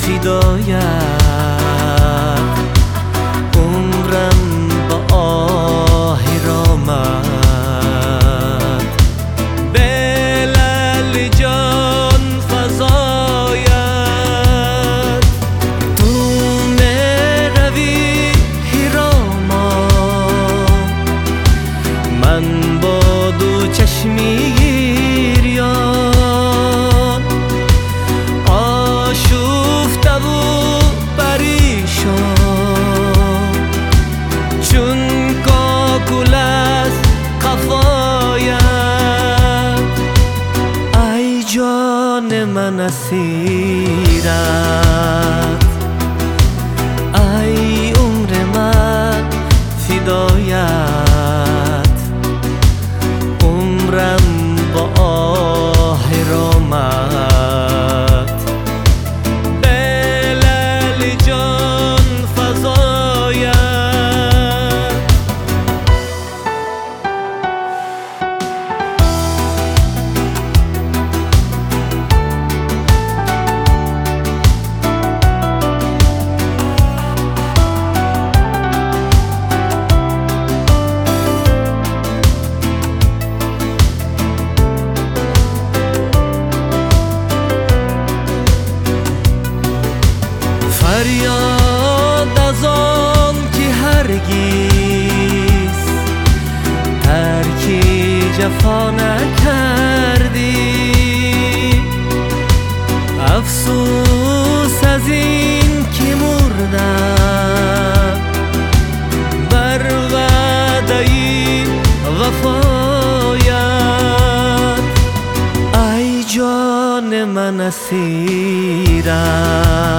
فدایت، عمرم با آهی رامد، بلل جان فزاید. تو میروی هیراما، من با دو چشمی گریان آشفته و پریشان، چون کاکل از قفایت. ای جان من اسیرت، ای عمر من فدایت، عمرم با آه رامد، بلل جان فزاید. فریاد از آن که هرگز ترک جفا نکردی، افسوس از این که مردم بر وعده وفایت. ای جان من اسیرت،